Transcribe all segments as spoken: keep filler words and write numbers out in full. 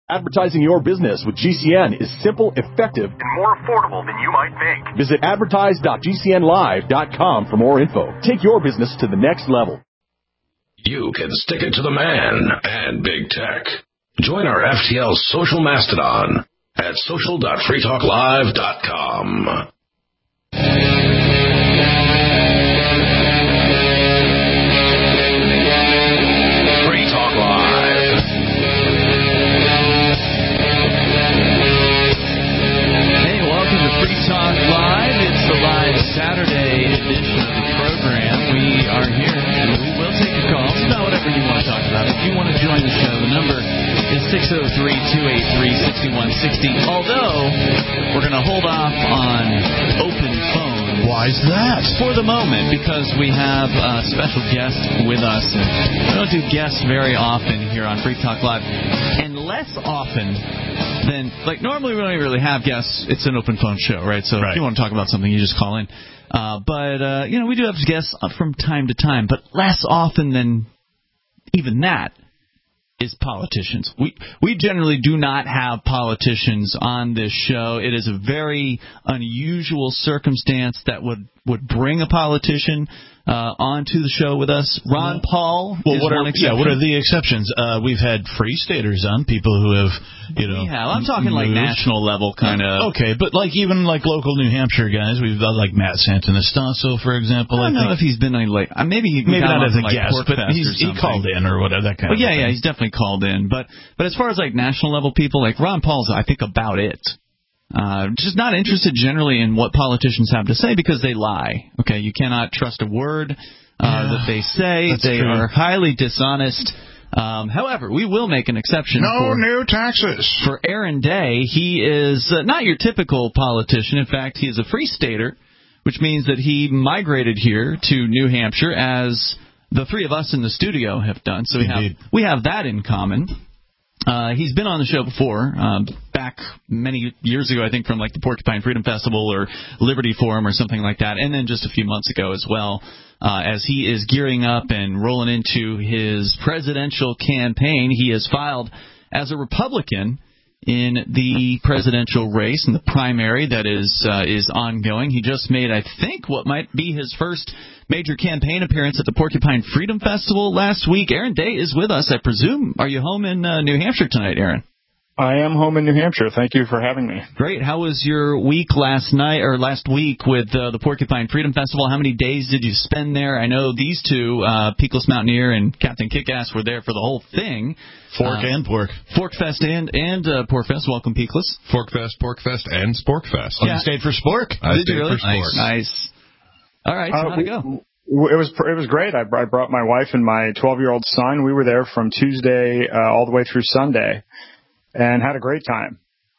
Advertising your business with G C N is simple, effective, and more affordable than you might think. Visit advertise dot g c n live dot com for more info. Take your business to the next level. You can stick it to the man and big tech. Join our F T L social mastodon at social dot free talk live dot com. Saturday edition of the program. We are here, and we will take your calls about whatever you want to talk about. If you want to join the show, the number is six oh three, two eight three, six one six oh. Although, we're going to hold off on open phone. Why is that? For the moment, because we have a special guest with us. We don't do guests very often here on Free Talk Live, and less often than, like, normally we don't even really have guests. It's an open phone show, right? So right. If you want to talk about something, you just call in. Uh, but, uh, you know, we do have guests from time to time, but less often than even that is politicians. We we generally do not have politicians on this show. It is a very unusual circumstance that would, would bring a politician uh, onto the show with us. Ron Paul well, is what are, one exception. Yeah, what are the exceptions? Uh, we've had free staters on, people who have, you know... We have. I'm talking moved. like national level kind of... Okay, but like even like local New Hampshire guys, we've got like Matt Santanastasso, for example. I don't I know think. if he's been on, like... Maybe he Maybe not as a like guest, but he's, he called in or whatever, that kind well, of yeah, thing. Yeah, he's definitely called in. But, but as far as like national level people, like Ron Paul's, I think, about it. Uh, just not interested generally in what politicians have to say because they lie. Okay, you cannot trust a word uh, yeah, that they say. They true. are highly dishonest. Um, however, we will make an exception. No for, new taxes. For Aaron Day. He is uh, not your typical politician. In fact, he is a free stater, which means that he migrated here to New Hampshire as the three of us in the studio have done. So we have, we have that in common. Uh, he's been on the show before, um, back many years ago, I think, from like the Porcupine Freedom Festival or Liberty Forum or something like that, and then just a few months ago as well, uh, as he is gearing up and rolling into his presidential campaign. He has filed as a Republican in the presidential race, in the primary that is uh, is ongoing. He just made, I think, what might be his first major campaign appearance at the Porcupine Freedom Festival last week. Aaron Day is with us, I presume. Are you home in uh, New Hampshire tonight, Aaron? I am home in New Hampshire. Thank you for having me. Great. How was your week last night or last week with uh, the Porcupine Freedom Festival? How many days did you spend there? I know these two, uh, Peakless Mountaineer and Captain Kickass, were there for the whole thing. Fork uh, and Pork. Fork Fest and, and uh, Pork Fest. Welcome, Peakless. Fork Fest, Pork Fest, and Spork Fest. Oh, yeah. You stayed for Spork? I did stayed you really? for Spork. Nice. nice. All right, so uh, how'd it go? It was it was great. I brought my wife and my twelve-year-old son. We were there from Tuesday uh, all the way through Sunday, and had a great time.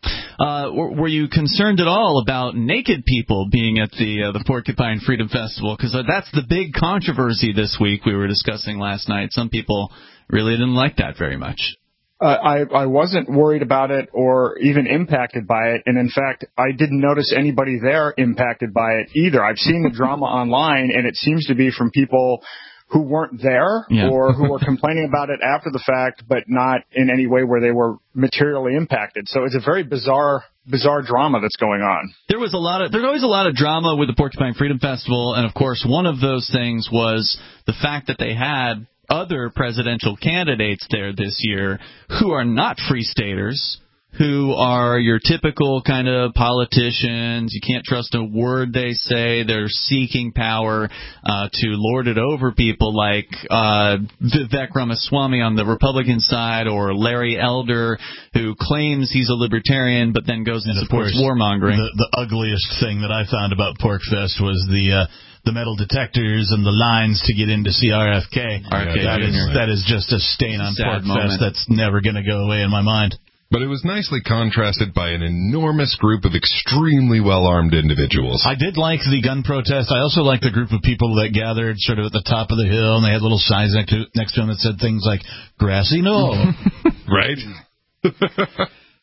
Uh, were you concerned at all about naked people being at the uh, the Porcupine Freedom Festival? Because uh, that's the big controversy this week. We were discussing last night. Some people really didn't like that very much. Uh, I, I wasn't worried about it or even impacted by it. And in fact, I didn't notice anybody there impacted by it either. I've seen the drama online, and it seems to be from people who weren't there yeah. or who were complaining about it after the fact, but not in any way where they were materially impacted. So it's a very bizarre, bizarre drama that's going on. There was a lot of, there's always a lot of drama with the Porcupine Freedom Festival. And of course, one of those things was the fact that they had other presidential candidates there this year who are not free staters, who are your typical kind of politicians. You can't trust a word they say. They're seeking power uh, to lord it over people like uh, Vivek Ramaswamy on the Republican side, or Larry Elder, who claims he's a libertarian but then goes and, and supports course, warmongering. The, the ugliest thing that I found about Porkfest was the... Uh, the metal detectors and the lines to get into C R F K. R F K that, is, that is just a stain on Porkfest that's never going to go away in my mind. But it was nicely contrasted by an enormous group of extremely well-armed individuals. I did like the gun protest. I also liked the group of people that gathered sort of at the top of the hill, and they had little signs next to, next to them that said things like, grassy knoll. Right?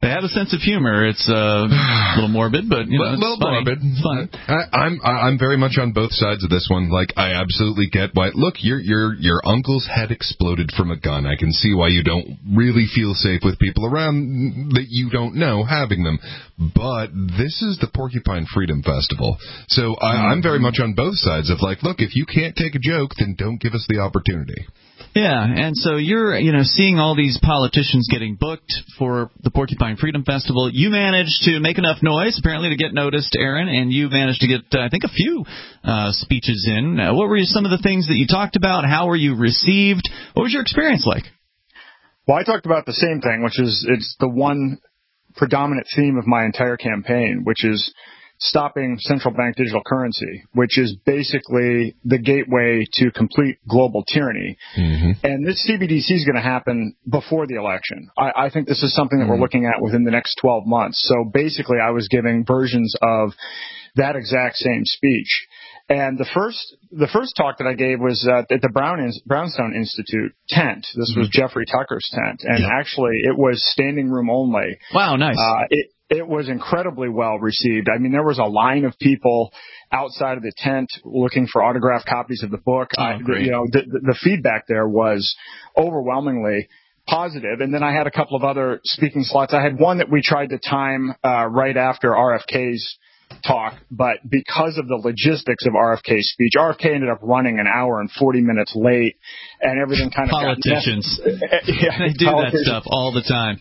They have a sense of humor. It's uh, a little morbid, but you know, a little it's funny. morbid. It's fun. I, I'm I'm very much on both sides of this one. Like, I absolutely get why. Look, your your your uncle's head exploded from a gun. I can see why you don't really feel safe with people around that you don't know having them. But this is the Porcupine Freedom Festival, so I, I'm very much on both sides of like, look, if you can't take a joke, then don't give us the opportunity. Yeah, and so you're, you know, seeing all these politicians getting booked for the Porcupine Freedom Festival. You managed to make enough noise, apparently, to get noticed, Aaron, and you managed to get, uh, I think, a few uh, speeches in. Uh, what were some of the things that you talked about? How were you received? What was your experience like? Well, I talked about the same thing, which is it's the one predominant theme of my entire campaign, which is stopping central bank digital currency, which is basically the gateway to complete global tyranny. Mm-hmm. And this C B D C is going to happen before the election. I, I think this is something that mm-hmm. we're looking at within the next twelve months. So basically, I was giving versions of that exact same speech. And the first, the first talk that I gave was uh, at the Brown Brownstone Institute tent. This mm-hmm. was Jeffrey Tucker's tent, and yeah. actually, it was standing room only. Wow, nice. Uh, it, It was incredibly well received. I mean, there was a line of people outside of the tent looking for autographed copies of the book. Oh, I, great. You know, the, the feedback there was overwhelmingly positive. And then I had a couple of other speaking slots. I had one that we tried to time uh, right after R F K's talk, but because of the logistics of R F K's speech, R F K ended up running an hour and forty minutes late, and everything kind of politicians. got yeah, they do that stuff all the time.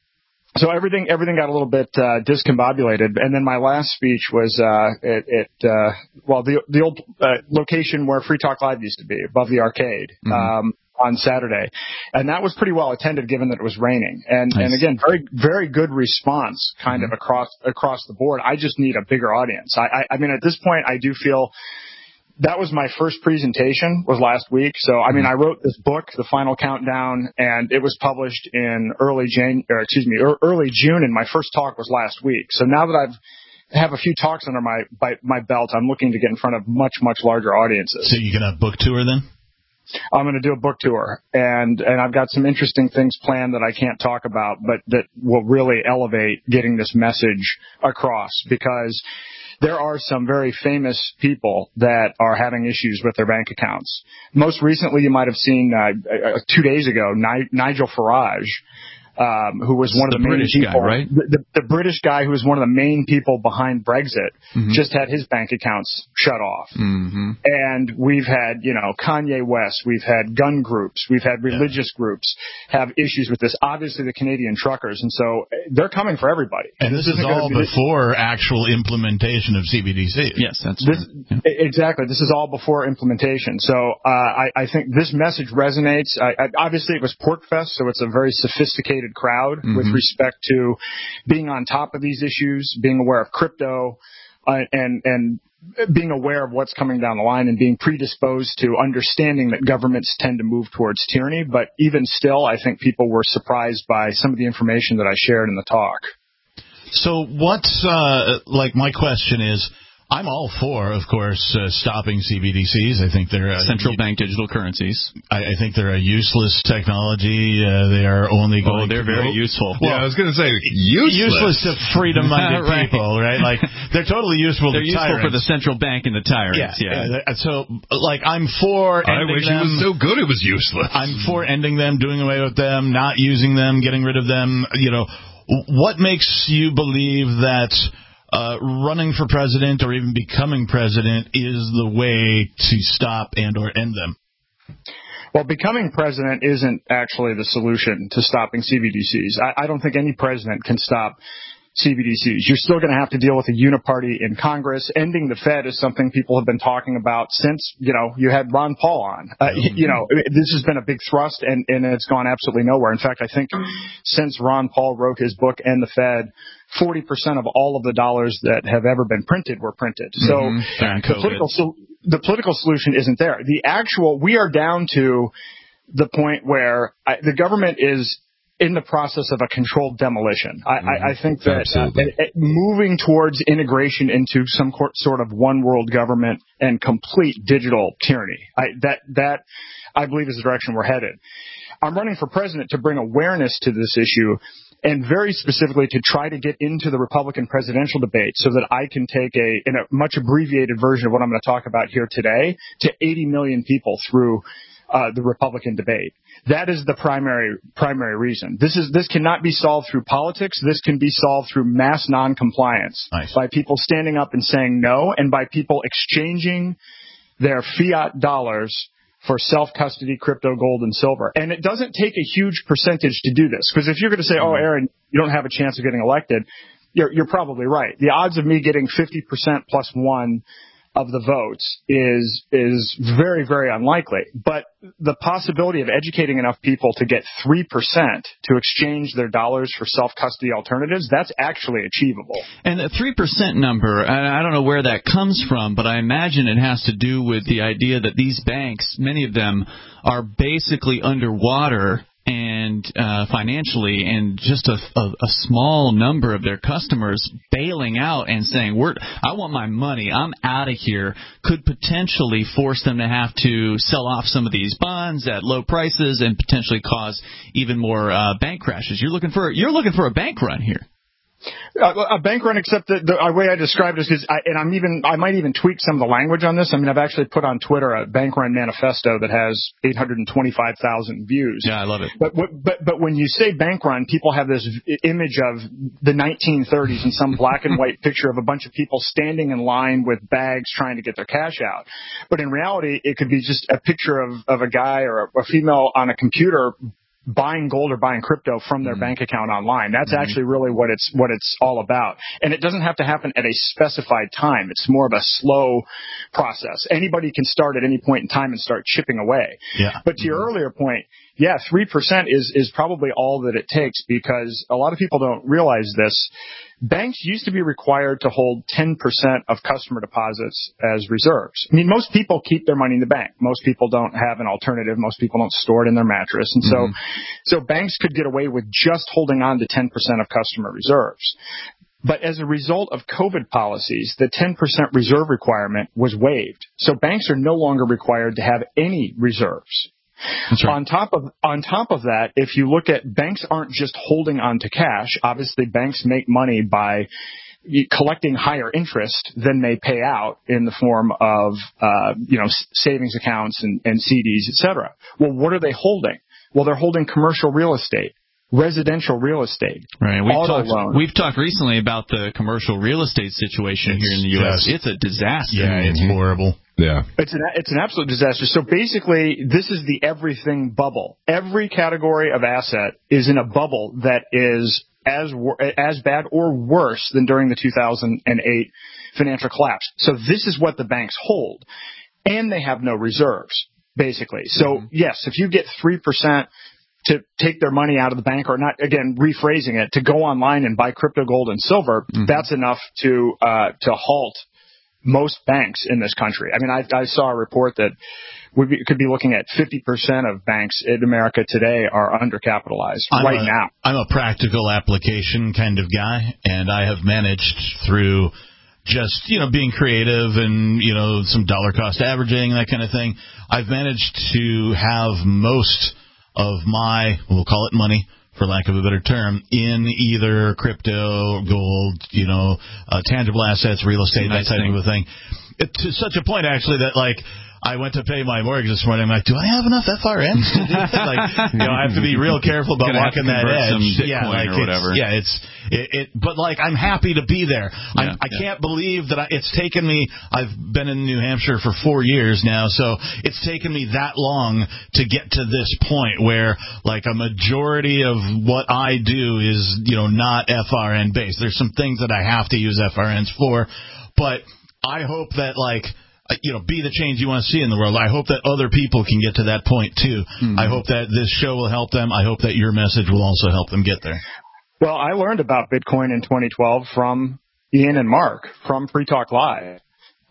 So everything everything got a little bit uh, discombobulated, and then my last speech was uh, at, at uh, well the the old uh, location where Free Talk Live used to be, above the arcade, mm-hmm. um, on Saturday, and that was pretty well attended given that it was raining, and nice. and again very very good response kind mm-hmm. of across across the board. I just need a bigger audience. I, I I mean at this point I do feel. That was my first presentation, was last week. So, I mean, I wrote this book, The Final Countdown, and it was published in early Jan, or excuse me, early June, and my first talk was last week. So now that I've have a few talks under my by, my belt, I'm looking to get in front of much, much larger audiences. So you gonna book tour then? I'm going to do a book tour, and and I've got some interesting things planned that I can't talk about, but that will really elevate getting this message across, because there are some very famous people that are having issues with their bank accounts. Most recently, you might have seen uh, two days ago, Ni- Nigel Farage, um, who was one of the, the main British people, guy, right? the, the, the British guy who was one of the main people behind Brexit, mm-hmm. just had his bank accounts shut off. Mm-hmm. And we've had, you know, Kanye West, we've had gun groups, we've had religious yeah. groups have issues with this. Obviously, the Canadian truckers, and so they're coming for everybody. And this, this is all be before this, actual implementation of C B D C. Yes, that's this, right. Yeah. Exactly. This is all before implementation. So uh, I, I think this message resonates. I, I, obviously, it was PorcFest, so it's a very sophisticated crowd mm-hmm. with respect to being on top of these issues, being aware of crypto, uh, and and being aware of what's coming down the line, and being predisposed to understanding that governments tend to move towards tyranny. But even still, I think people were surprised by some of the information that I shared in the talk. So what's, uh, like, my question is, I'm all for, of course, uh, stopping C B D Cs. I think they're... Uh, Central bank digital currencies. I, I think they're a useless technology. Uh, they are only going... Oh, they're very useful. Well, yeah, I was going to say, useless. Useless to freedom-minded right. people, right? Like, they're totally useful they're to useful tyrants. for the central bank and the tyrants, yeah. yeah. yeah. So, like, I'm for I ending wish them. it was so good it was useless. I'm for ending them, doing away with them, not using them, getting rid of them. You know, what makes you believe that... Uh, running for president or even becoming president is the way to stop and or end them? Well, becoming president isn't actually the solution to stopping C B D Cs. I, I don't think any president can stop C B D Cs. You're still going to have to deal with a uniparty in Congress. Ending the Fed is something people have been talking about since, you know, you had Ron Paul on. Uh, mm-hmm. You know, this has been a big thrust, and, and it's gone absolutely nowhere. In fact, I think since Ron Paul wrote his book, End the Fed, forty percent of all of the dollars that have ever been printed were printed. So mm-hmm. the political, so the political solution isn't there. The actual, we are down to the point where I, the government is in the process of a controlled demolition. I, mm-hmm. I, I think that uh, moving towards integration into some sort of one world government and complete digital tyranny, I, that, that I believe is the direction we're headed. I'm running for president to bring awareness to this issue and very specifically to try to get into the Republican presidential debate so that I can take a, in a much abbreviated version of what I'm going to talk about here today, to eighty million people through uh, the Republican debate. That is the primary primary reason. This is this cannot be solved through politics. This can be solved through mass noncompliance, nice. By people standing up and saying no, and by people exchanging their fiat dollars for self-custody, crypto, gold, and silver. And it doesn't take a huge percentage to do this, because if you're going to say, oh, Aaron, you don't have a chance of getting elected, you're, you're probably right. The odds of me getting fifty percent plus one of the votes is is very, very unlikely. But the possibility of educating enough people to get three percent to exchange their dollars for self-custody alternatives, that's actually achievable. And the three percent number, I don't know where that comes from, but I imagine it has to do with the idea that these banks, many of them, are basically underwater and uh, financially, and just a, a, a small number of their customers bailing out and saying, "We're, I want my money, I'm out of here," could potentially force them to have to sell off some of these bonds at low prices and potentially cause even more uh, bank crashes. You're looking for you're looking for a bank run here. Uh, a bank run, except the, the way I described it is, I, and I'm even, I might even tweak some of the language on this. I mean, I've actually put on Twitter a bank run manifesto that has eight hundred twenty-five thousand views. Yeah, I love it. But, but, but when you say bank run, people have this image of the nineteen thirties and some black and white picture of a bunch of people standing in line with bags trying to get their cash out. But in reality, it could be just a picture of, of a guy or a, a female on a computer buying gold or buying crypto from their mm. bank account online. That's mm. actually really what it's what it's all about. And it doesn't have to happen at a specified time. It's more of a slow process. Anybody can start at any point in time and start chipping away. Yeah. But to your mm-hmm. earlier point, yeah, three percent is is probably all that it takes, because a lot of people don't realize this. Banks used to be required to hold ten percent of customer deposits as reserves. I mean, most people keep their money in the bank. Most people don't have an alternative. Most people don't store it in their mattress. And mm-hmm. so, so banks could get away with just holding on to ten percent of customer reserves. But as a result of COVID policies, the ten percent reserve requirement was waived. So banks are no longer required to have any reserves. That's right. On top of on top of that, if you look at, banks aren't just holding on to cash. Obviously, banks make money by collecting higher interest than they pay out in the form of uh, you know savings accounts and, and C Ds, et cetera. Well, what are they holding? Well, they're holding commercial real estate, residential real estate, right. We've auto talked, loans. We've talked recently about the commercial real estate situation it's here in the U S. Just, it's a disaster. Yeah, it's mm-hmm. horrible. Yeah. It's an, it's an absolute disaster. So basically, this is the everything bubble. Every category of asset is in a bubble that is as as bad or worse than during the two thousand eight financial collapse. So this is what the banks hold. And they have no reserves, basically. So, mm-hmm. yes, if you get three percent to take their money out of the bank, or not, again, rephrasing it, to go online and buy crypto, gold, and silver, mm-hmm. that's enough to uh, to halt most banks in this country. I mean, I, I saw a report that we could be looking at fifty percent of banks in America today are undercapitalized I'm right a, now. I'm a practical application kind of guy, and I have managed through just, you know, being creative and, you know, some dollar cost averaging and that kind of thing. I've managed to have most of my, we'll call it money, for lack of a better term, in either crypto, gold, you know, uh, tangible assets, real estate, nice that type thing. of a thing. It, to such a point, actually, that, like, I went to pay my mortgage this morning. I'm like, do I have enough F R Ms to do this? Like, you know, I have to be real careful about walking that edge. Yeah, like or whatever. It's, yeah, it's it, it. But like, I'm happy to be there. Yeah, I'm, I yeah. can't believe that I, it's taken me. I've been in New Hampshire for four years now, so it's taken me that long to get to this point where, like, a majority of what I do is, you know, not F R N based. There's some things that I have to use F R Ns for, but I hope that, like, you know, be the change you want to see in the world. I hope that other people can get to that point, too. Mm-hmm. I hope that this show will help them. I hope that your message will also help them get there. Well, I learned about Bitcoin in twenty twelve from Ian and Mark from Free Talk Live.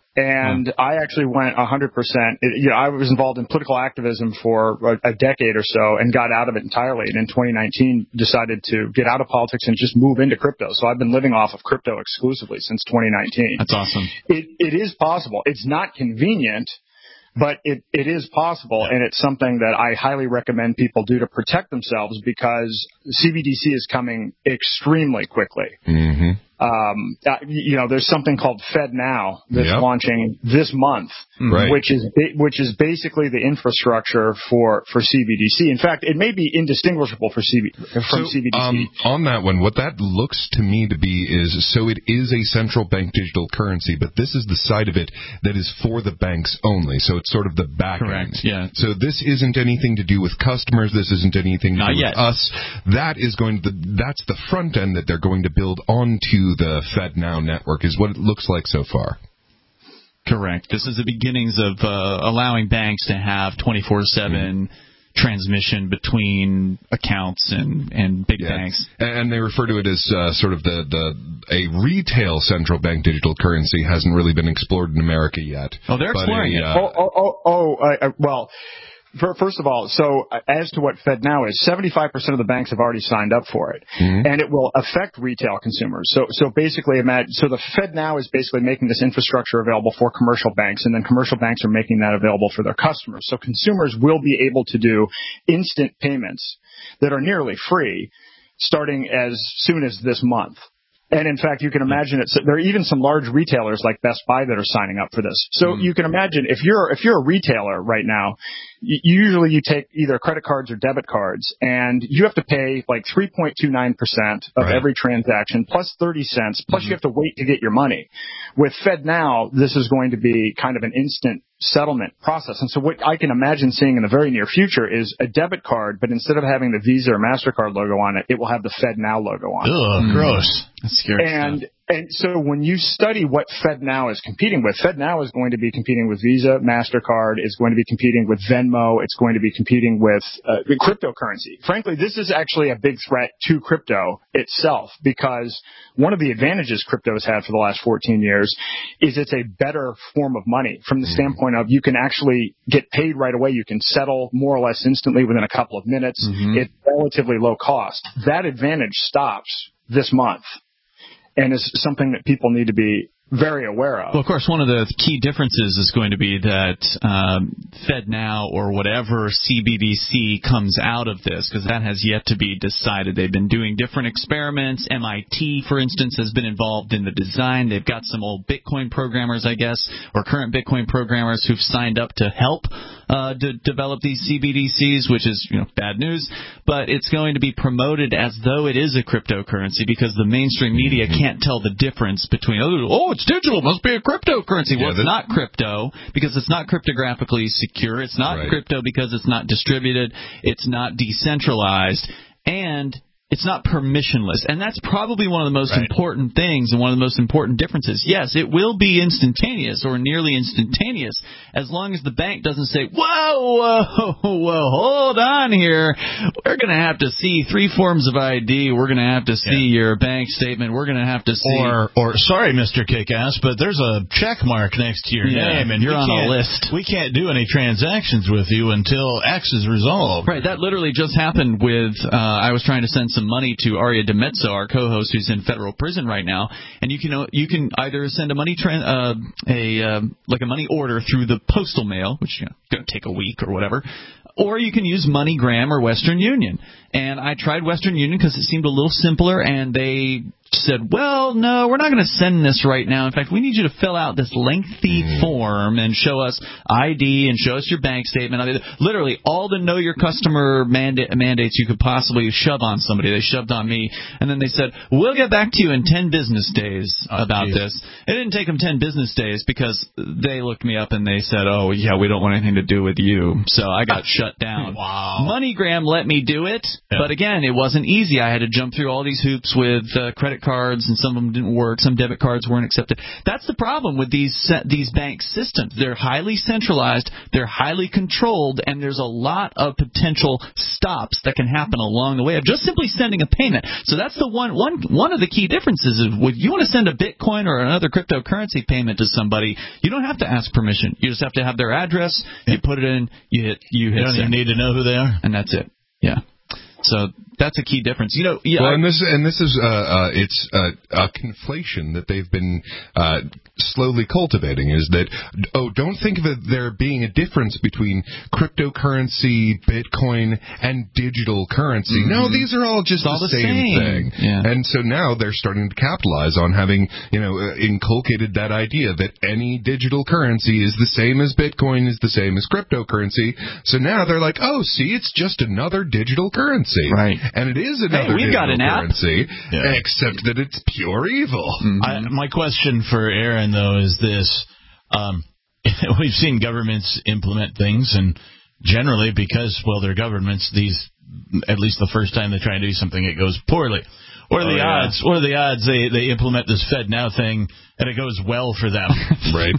And I actually went one hundred percent. It, you know, I was involved in political activism for a, a decade or so and got out of it entirely. And in twenty nineteen, decided to get out of politics and just move into crypto. So I've been living off of crypto exclusively since twenty nineteen. That's awesome. It, it is possible. It's not convenient, But it, it is possible, and it's something that I highly recommend people do to protect themselves because C B D C is coming extremely quickly. Mm-hmm. Um, uh, you know, there's something called FedNow that's yep. launching this month, right. which is which is basically the infrastructure for, for C B D C. In fact, it may be indistinguishable for C B, from so, C B D C. Um, on that one, what that looks to me to be is, so it is a central bank digital currency, but this is the side of it that is for the banks only. So it's sort of the back Correct, end. yeah. So this isn't anything to do with customers. This isn't anything to Not do yet. with us. That is going to, that's the front end that they're going to build onto the FedNow network, is what it looks like so far. Correct. This is the beginnings of uh, allowing banks to have twenty-four seven mm. transmission between accounts and, and big yeah. banks. And they refer to it as uh, sort of the, the a retail central bank digital currency. Hasn't really been explored in America yet. Oh, they're exploring a, it. Uh, oh, oh, oh, oh uh, well... First of all, so as to what FedNow is, seventy-five percent of the banks have already signed up for it, mm-hmm. and it will affect retail consumers. So, so basically, imagine, so the FedNow is basically making this infrastructure available for commercial banks, and then commercial banks are making that available for their customers. So consumers will be able to do instant payments that are nearly free, starting as soon as this month. And in fact, you can imagine it. There are even some large retailers like Best Buy that are signing up for this. So mm. you can imagine if you're if you're a retailer right now, you, usually you take either credit cards or debit cards, and you have to pay like three point two nine percent of right. every transaction plus thirty cents. Plus mm-hmm. you have to wait to get your money. With FedNow, this is going to be kind of an instant settlement process. And so what I can imagine seeing in the very near future is a debit card, but instead of having the Visa or MasterCard logo on it, it will have the FedNow logo on it. Ugh, mm. gross. That's scary and, stuff. And so when you study what FedNow is competing with, FedNow is going to be competing with Visa, MasterCard, is going to be competing with Venmo, it's going to be competing with uh, cryptocurrency. Frankly, this is actually a big threat to crypto itself, because one of the advantages crypto has had for the last fourteen years is it's a better form of money from the standpoint of you can actually get paid right away. You can settle more or less instantly within a couple of minutes. Mm-hmm. It's relatively low cost. That advantage stops this month, and is something that people need to be very aware of. Well, of course, one of the key differences is going to be that um, FedNow or whatever C B D C comes out of this, because that has yet to be decided. They've been doing different experiments. M I T, for instance, has been involved in the design. They've got some old Bitcoin programmers, I guess, or current Bitcoin programmers who've signed up to help uh, to develop these C B D Cs, which is, you know, bad news. But it's going to be promoted as though it is a cryptocurrency, because the mainstream media can't tell the difference between, oh, it's digital, must be a cryptocurrency. Well, yeah, it's not crypto because it's not cryptographically secure. It's not right. crypto because it's not distributed. It's not decentralized. And it's not permissionless. And that's probably one of the most right. important things and one of the most important differences. Yes, it will be instantaneous or nearly instantaneous as long as the bank doesn't say, whoa, whoa, whoa, hold on here. We're going to have to see three forms of I D. We're going to have to see yeah. your bank statement. We're going to have to see. Or, or sorry, Mister Kickass, but there's a check mark next to your yeah, name, and you're on a list. We can't do any transactions with you until X is resolved. Right. That literally just happened with, uh, I was trying to send some money to Aria DeMezzo, our co-host, who's in federal prison right now, and you can you can either send a money tran- uh, a uh, like a money order through the postal mail, which, you know, going to take a week or whatever, or you can use MoneyGram or Western Union. And I tried Western Union because it seemed a little simpler, and they said, well, no, we're not going to send this right now. In fact, we need you to fill out this lengthy mm. form and show us I D and show us your bank statement. I mean, literally all the know your customer manda- mandates you could possibly shove on somebody. They shoved on me, and then they said, we'll get back to you in ten business days oh, about geez. this. It didn't take them ten business days because they looked me up and they said, oh, yeah, we don't want anything to do with you. So I got shut down. Wow. MoneyGram let me do it, yeah. but again, it wasn't easy. I had to jump through all these hoops with uh, credit cards, and some of them didn't work. Some debit cards weren't accepted. That's the problem with these these bank systems. They're highly centralized, they're highly controlled, and there's a lot of potential stops that can happen along the way of just simply sending a payment. So that's the one one one of the key differences. Is if you want to send a Bitcoin or another cryptocurrency payment to somebody, you don't have to ask permission. You just have to have their address. Yeah. You put it in. You hit. You hit. You don't even need to know who they are, and that's it. Yeah. So That's a key difference. You know, yeah, well, I, and this and this is uh, uh, it's uh, a conflation that they've been uh, slowly cultivating. Is that oh, don't think of it there being a difference between cryptocurrency, Bitcoin, and digital currency. Mm-hmm. No, these are all just all the, the same, same thing. Yeah. And so now they're starting to capitalize on having you know uh, inculcated that idea that any digital currency is the same as Bitcoin is the same as cryptocurrency. So now they're like, oh, see, it's just another digital currency, right? And it is another hey, we've digital got an currency, app. Yeah. except that it's pure evil. Mm-hmm. I, my question for Aaron, though, is this. Um, we've seen governments implement things, and generally, because, well, they're governments, these, at least the first time they try and do something, it goes poorly. What are oh, the yeah. odds? What are the odds they, they implement this FedNow thing and it goes well for them? Right.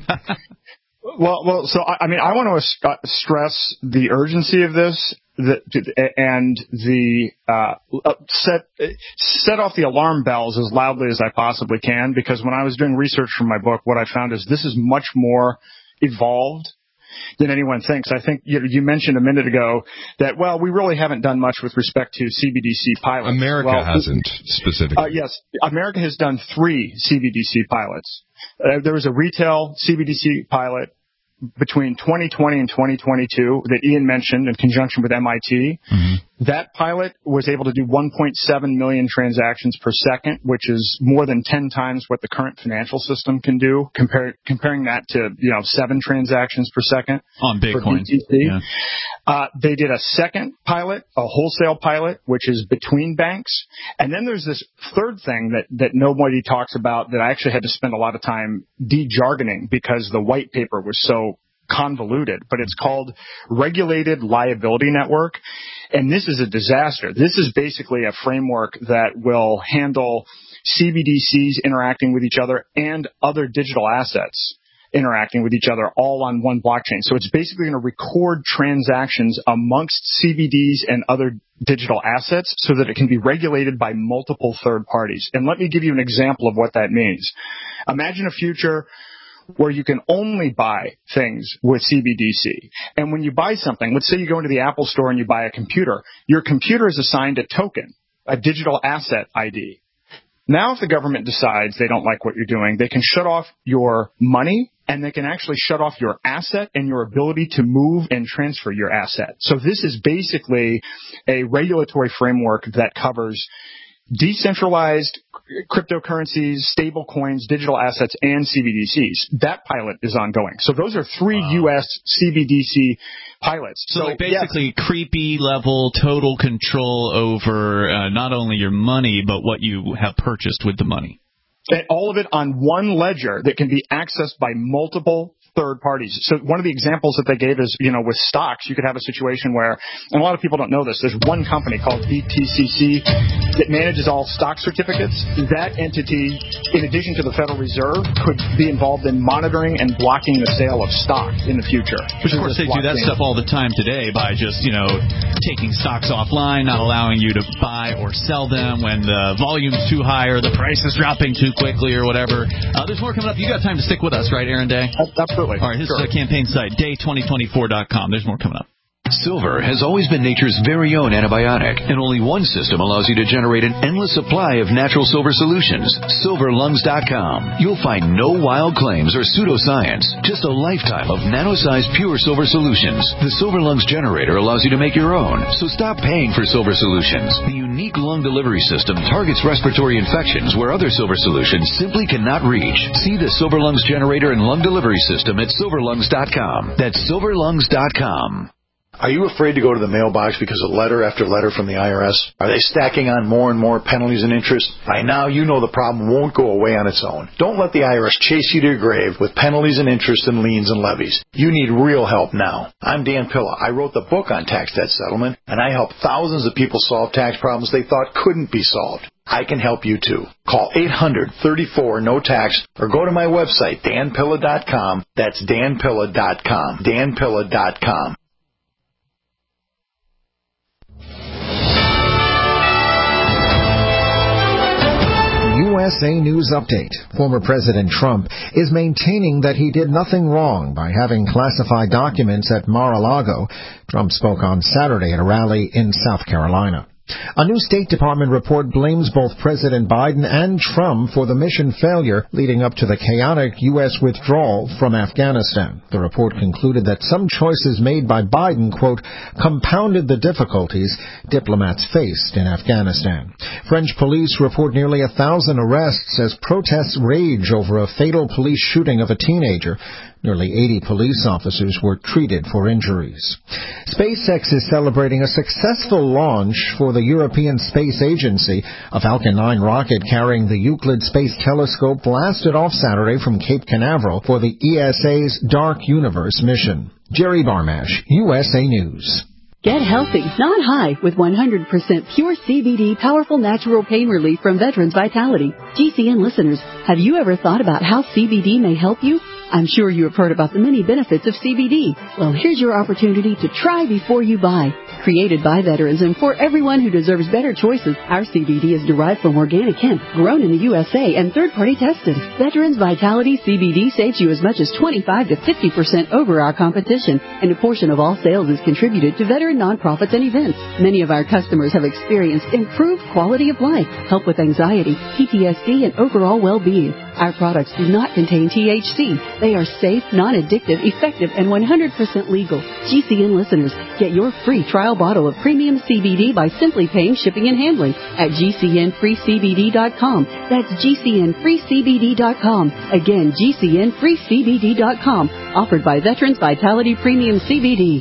Well, well. So I, I mean, I want to stress the urgency of this, the, and the uh, set set off the alarm bells as loudly as I possibly can. Because when I was doing research for my book, what I found is this is much more evolved than anyone thinks. I think you, you mentioned a minute ago that, well, we really haven't done much with respect to C B D C pilots. America well, hasn't specifically. Uh, yes, America has done three C B D C pilots. Uh, there was a retail C B D C pilot between twenty twenty and twenty twenty-two that Ian mentioned in conjunction with M I T. Mm-hmm. That pilot was able to do one point seven million transactions per second, which is more than ten times what the current financial system can do, compare, comparing that to, you know, seven transactions per second. On Bitcoin. Yeah. Uh, they did a second pilot, a wholesale pilot, which is between banks. And then there's this third thing that, that nobody talks about that I actually had to spend a lot of time de-jargoning because the white paper was so convoluted, but it's called Regulated Liability Network. And this is a disaster. This is basically a framework that will handle C B D Cs interacting with each other and other digital assets interacting with each other all on one blockchain. So it's basically going to record transactions amongst C B Ds and other digital assets so that it can be regulated by multiple third parties. And let me give you an example of what that means. Imagine a future where you can only buy things with C B D C. And when you buy something, let's say you go into the Apple store and you buy a computer, your computer is assigned a token, a digital asset I D. Now, if the government decides they don't like what you're doing, they can shut off your money and they can actually shut off your asset and your ability to move and transfer your asset. So this is basically a regulatory framework that covers decentralized cryptocurrencies, stable coins, digital assets, and C B D Cs. That pilot is ongoing. So those are three wow. U S C B D C pilots. So, so like basically yeah. creepy level total control over uh, not only your money, but what you have purchased with the money. And all of it on one ledger that can be accessed by multiple third parties. So one of the examples that they gave is, you know, with stocks, you could have a situation where, and a lot of people don't know this, there's one company called B T C C that manages all stock certificates. That entity, in addition to the Federal Reserve, could be involved in monitoring and blocking the sale of stock in the future. Which, of course, they do that stuff all the time today by just, you know, taking stocks offline, not allowing you to buy or sell them when the volume's too high or the price is dropping too quickly or whatever. Uh, there's more coming up. You got time to stick with us, right, Aaron Day? Absolutely. All right, this sure. is a campaign site, day twenty twenty-four dot com. There's more coming up. Silver has always been nature's very own antibiotic, and only one system allows you to generate an endless supply of natural silver solutions. silver lungs dot com. You'll find no wild claims or pseudoscience, just a lifetime of nano-sized pure silver solutions. The Silver Lungs generator allows you to make your own, so stop paying for silver solutions. The unique lung delivery system targets respiratory infections where other silver solutions simply cannot reach. See the Silver Lungs generator and lung delivery system at silver lungs dot com. That's silver lungs dot com. Are you afraid to go to the mailbox because of letter after letter from the I R S? Are they stacking on more and more penalties and interest? By now, you know the problem won't go away on its own. Don't let the I R S chase you to your grave with penalties and interest and liens and levies. You need real help now. I'm Dan Pilla. I wrote the book on tax debt settlement, and I help thousands of people solve tax problems they thought couldn't be solved. I can help you too. Call eight hundred, thirty-four, no tax or go to my website, dan pilla dot com. That's dan pilla dot com. dan pilla dot com. U S A News Update. Former President Trump is maintaining that he did nothing wrong by having classified documents at Mar-a-Lago. Trump spoke on Saturday at a rally in South Carolina. A new State Department report blames both President Biden and Trump for the mission failure leading up to the chaotic U S withdrawal from Afghanistan. The report concluded that some choices made by Biden, quote, compounded the difficulties diplomats faced in Afghanistan. French police report nearly a thousand arrests as protests rage over a fatal police shooting of a teenager. Nearly eighty police officers were treated for injuries. SpaceX is celebrating a successful launch for the European Space Agency. A Falcon nine rocket carrying the Euclid Space Telescope blasted off Saturday from Cape Canaveral for the E S A's Dark Universe mission. Jerry Barmash, U S A News. Get healthy, not high, with one hundred percent pure C B D powerful natural pain relief from Veterans Vitality. G C N listeners, have you ever thought about how C B D may help you? I'm sure you have heard about the many benefits of C B D. Well, here's your opportunity to try before you buy. Created by veterans and for everyone who deserves better choices, our C B D is derived from organic hemp, grown in the U S A and third-party tested. Veterans Vitality C B D saves you as much as twenty-five to fifty percent over our competition, and a portion of all sales is contributed to veteran nonprofits and events. Many of our customers have experienced improved quality of life, help with anxiety, P T S D, and overall well-being. Our products do not contain T H C. They are safe, non-addictive, effective, and one hundred percent legal. G C N listeners, get your free trial bottle of premium C B D by simply paying shipping and handling at G C N free C B D dot com. That's G C N free C B D dot com. Again, G C N free C B D dot com. Offered by Veterans Vitality Premium C B D.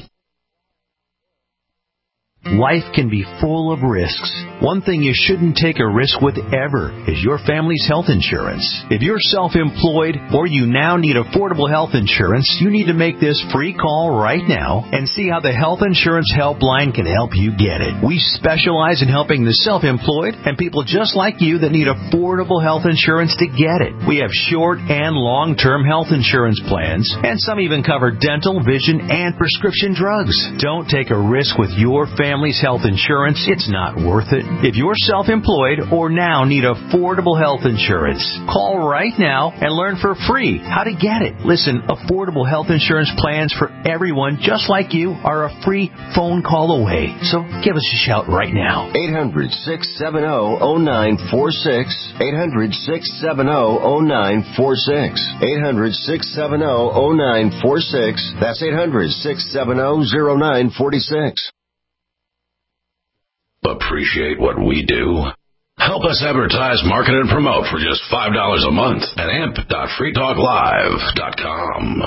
Life can be full of risks. One thing you shouldn't take a risk with ever is your family's health insurance. If you're self-employed or you now need affordable health insurance, you need to make this free call right now and see how the Health Insurance Helpline can help you get it. We specialize in helping the self-employed and people just like you that need affordable health insurance to get it. We have short and long-term health insurance plans, and some even cover dental, vision, and prescription drugs. Don't take a risk with your family. Family's health insurance, it's not worth it. If you're self-employed or now need affordable health insurance, call right now and learn for free how to get it. Listen, affordable health insurance plans for everyone just like you are a free phone call away. So give us a shout right now. eight hundred, six seven zero, zero nine four six. eight hundred, six seven zero, zero nine four six. eight hundred, six seven zero, zero nine four six. That's eight hundred, six seven zero, zero nine four six. Appreciate what we do? Help us advertise, market, and promote for just five dollars a month at amp dot free talk live dot com.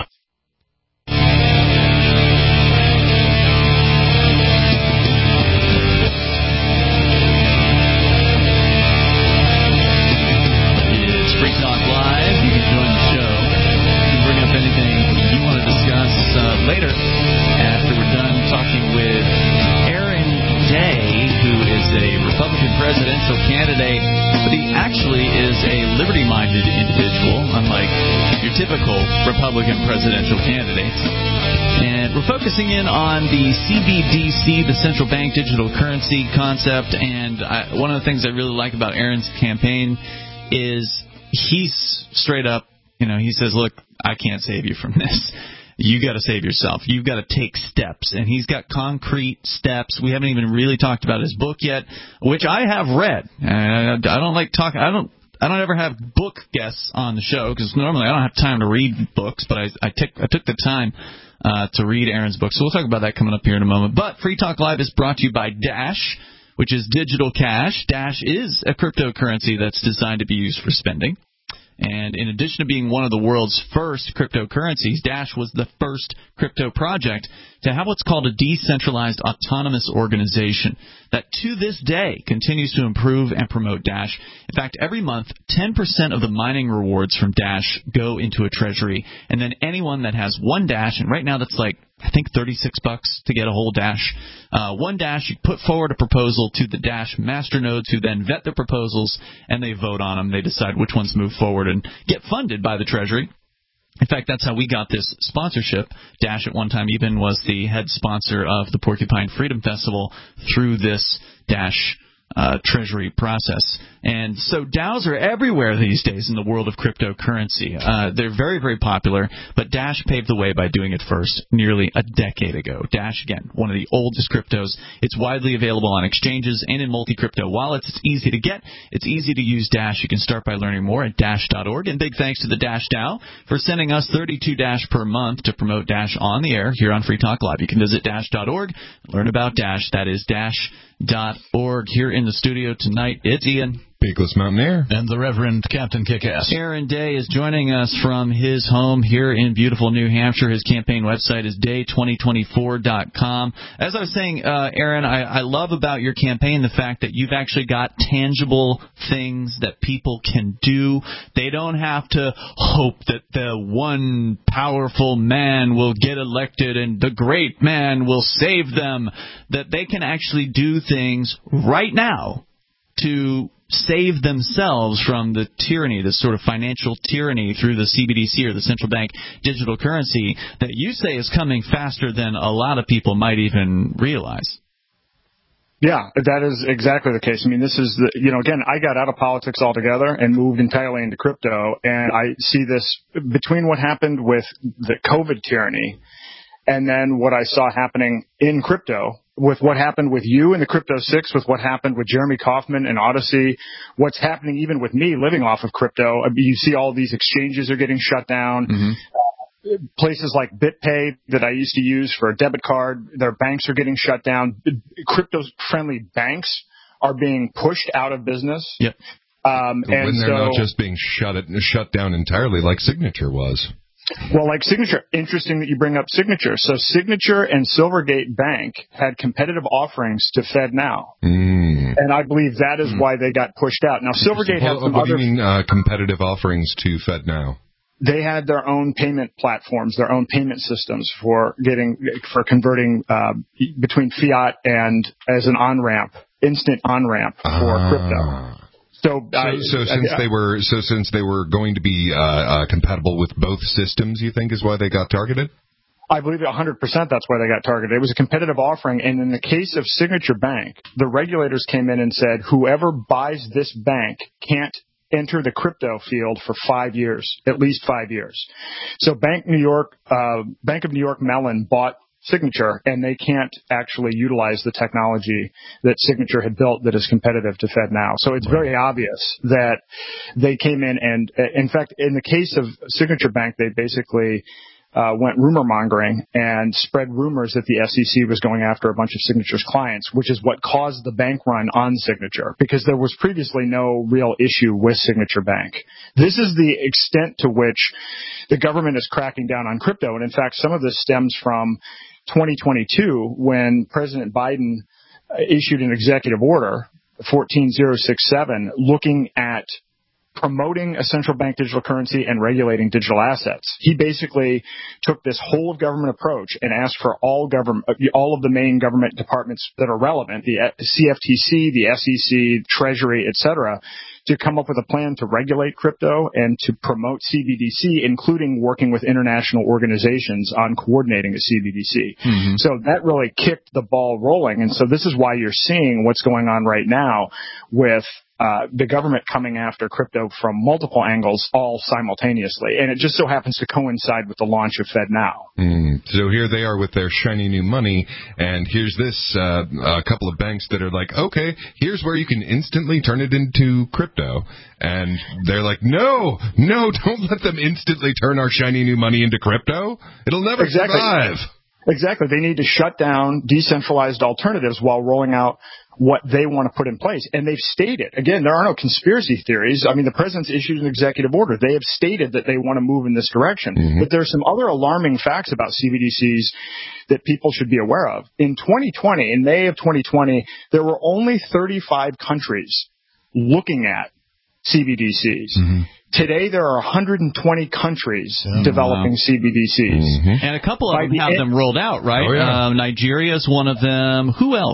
It's Free Talk Live. You can join the show. You can bring up anything you want to discuss uh, later after we're done talking with Aaron Day, who is a Republican presidential candidate, but he actually is a liberty-minded individual, unlike your typical Republican presidential candidates. And we're focusing in on the C B D C, the central bank digital currency concept, and I, one of the things I really like about Aaron's campaign is he's straight up, you know, he says, look, I can't save you from this. You got to save yourself. You've got to take steps. And he's got concrete steps. We haven't even really talked about his book yet, which I have read. And I don't like talking. I don't. I don't ever have book guests on the show because normally I don't have time to read books. But I, I, took, I took the time uh, to read Aaron's book. So we'll talk about that coming up here in a moment. But Free Talk Live is brought to you by Dash, which is digital cash. Dash is a cryptocurrency that's designed to be used for spending. And in addition to being one of the world's first cryptocurrencies, Dash was the first crypto project to have what's called a decentralized autonomous organization that to this day continues to improve and promote Dash. In fact, every month, ten percent of the mining rewards from Dash go into a treasury. And then anyone that has one Dash, and right now that's like, I think thirty-six bucks to get a whole Dash. Uh, one Dash, you put forward a proposal to the Dash masternodes who then vet the proposals and they vote on them. They decide which ones move forward and get funded by the Treasury. In fact, that's how we got this sponsorship. Dash at one time even was the head sponsor of the Porcupine Freedom Festival through this Dash uh, treasury process. And so DAOs are everywhere these days in the world of cryptocurrency. Uh, they're very, very popular, but Dash paved the way by doing it first nearly a decade ago. Dash, again, one of the oldest cryptos. It's widely available on exchanges and in multi-crypto wallets. It's easy to get. It's easy to use Dash. You can start by learning more at dash dot org. And big thanks to the Dash DAO for sending us thirty-two Dash per month to promote Dash on the air here on Free Talk Live. You can visit dash dot org, learn about Dash. That is dash dot org. Here in the studio tonight, it's Ian. Peakless Mountaineer. And the Reverend Captain Kickass. Aaron Day is joining us from his home here in beautiful New Hampshire. His campaign website is day twenty twenty-four dot com. As I was saying, uh, Aaron, I, I love about your campaign the fact that you've actually got tangible things that people can do. They don't have to hope that the one powerful man will get elected and the great man will save them. That they can actually do things right now to save themselves from the tyranny, this sort of financial tyranny through the C B D C or the central bank digital currency that you say is coming faster than a lot of people might even realize. Yeah, that is exactly the case. I mean, this is the, you know, again, I got out of politics altogether and moved entirely into crypto, and I see this between what happened with the COVID tyranny and then what I saw happening in crypto, with what happened with you in the Crypto Six, with what happened with Jeremy Kauffman and Odyssey, what's happening even with me living off of crypto. I mean, you see all these exchanges are getting shut down. Mm-hmm. Uh, places like BitPay that I used to use for a debit card, their banks are getting shut down. Crypto-friendly banks are being pushed out of business. Yep. Um, when and they're so, not just being shut shut down entirely like Signature was. Well, like Signature, interesting that you bring up Signature. So Signature and Silvergate Bank had competitive offerings to FedNow. Mm. And I believe that is mm. why they got pushed out. Now, Silvergate well, has some what other... do you mean uh, competitive offerings to FedNow? They had their own payment platforms, their own payment systems for getting, for converting uh, between fiat and as an on-ramp, instant on-ramp for ah. crypto. So, so, uh, so since uh, they were so since they were going to be uh, uh, compatible with both systems, you think is why they got targeted? I believe one hundred percent that's why they got targeted. It was a competitive offering, and in the case of Signature Bank, the regulators came in and said, whoever buys this bank can't enter the crypto field for five years, at least five years. So Bank New York, uh, Bank of New York Mellon bought Signature, and they can't actually utilize the technology that Signature had built that is competitive to FedNow. So it's very obvious that they came in and, in fact, in the case of Signature Bank, they basically uh, went rumor mongering and spread rumors that the S E C was going after a bunch of Signature's clients, which is what caused the bank run on Signature, because there was previously no real issue with Signature Bank. This is the extent to which the government is cracking down on crypto. And in fact, some of this stems from twenty twenty-two when President Biden issued an executive order, fourteen thousand sixty-seven, looking at promoting a central bank digital currency and regulating digital assets. He basically took this whole of government approach and asked for all government, all of the main government departments that are relevant, the C F T C, the S E C, Treasury, et cetera, to come up with a plan to regulate crypto and to promote C B D C, including working with international organizations on coordinating a C B D C. Mm-hmm. So that really kicked the ball rolling. And so this is why you're seeing what's going on right now with Uh, the government coming after crypto from multiple angles all simultaneously. And it just so happens to coincide with the launch of FedNow. Mm. So here they are with their shiny new money, and here's this uh, a couple of banks that are like, okay, here's where you can instantly turn it into crypto. And they're like, no, no, don't let them instantly turn our shiny new money into crypto. It'll never exactly. survive. Exactly. They need to shut down decentralized alternatives while rolling out what they want to put in place. And they've stated, again, there are no conspiracy theories. I mean, the president's issued an executive order. They have stated that they want to move in this direction. Mm-hmm. But there are some other alarming facts about C B D Cs that people should be aware of. In twenty twenty, in May of twenty twenty, there were only thirty-five countries looking at C B D Cs. Mm-hmm. Today, there are one hundred twenty countries oh, developing wow. C B D Cs. Mm-hmm. And a couple of By them the have end- them rolled out, right? Oh, yeah. um, Nigeria is one of them. Who else?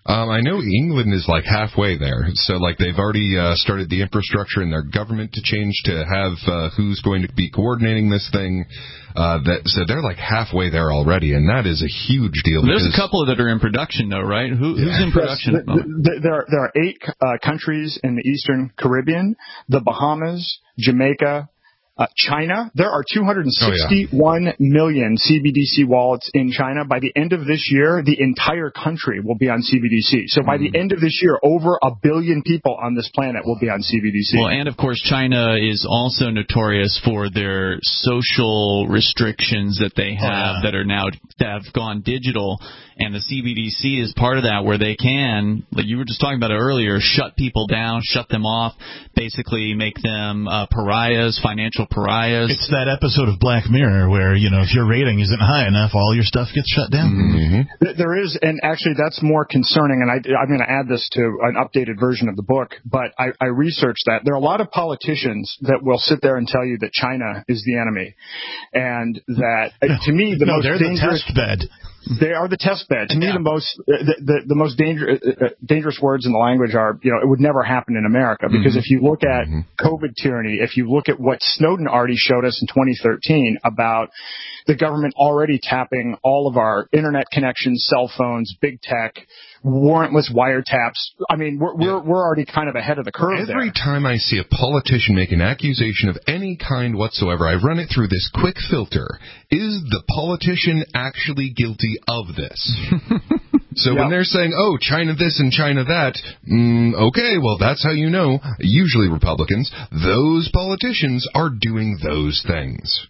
Um, I know England is like halfway there. So, like, they've already uh, started the infrastructure in their government to change to have uh, who's going to be coordinating this thing. Uh, that, so they're like halfway there already, and that is a huge deal. There's a couple that are in production, though, right? Who, who's in production? Yes, the, the, there, are, there are eight uh, countries in the Eastern Caribbean, the Bahamas, Jamaica, Uh, China. There are two hundred sixty-one oh, yeah. million C B D C wallets in China. By the end of this year, the entire country will be on C B D C. So by mm. the end of this year, over a billion people on this planet will be on C B D C. Well, and of course, China is also notorious for their social restrictions that they have oh, yeah. that are now that have gone digital. And the C B D C is part of that, where they can, like you were just talking about it earlier, shut people down, shut them off, basically make them uh, pariahs, financial pariahs. It's that episode of Black Mirror where, you know, if your rating isn't high enough, all your stuff gets shut down. Mm-hmm. There is, and actually that's more concerning, and I, I'm going to add this to an updated version of the book, but I, I researched that. There are a lot of politicians that will sit there and tell you that China is the enemy, and that, no, to me, the no, most they're dangerous... the test bed. They are the test bed. To me, yeah. the most the, the, the most dangerous uh, dangerous words in the language are, you know, it would never happen in America. Because mm-hmm. if you look at mm-hmm. COVID tyranny, if you look at what Snowden already showed us in twenty thirteen about the government already tapping all of our internet connections, cell phones, big tech, warrantless wiretaps. I mean, we're we're, yeah. we're already kind of ahead of the curve. Every there. time I see a politician make an accusation of any kind whatsoever, I run it through this quick filter. Is the politician actually guilty of this? So yep. when they're saying, oh, China this and China that, mm, okay, well, that's how you know, usually Republicans, those politicians are doing those things.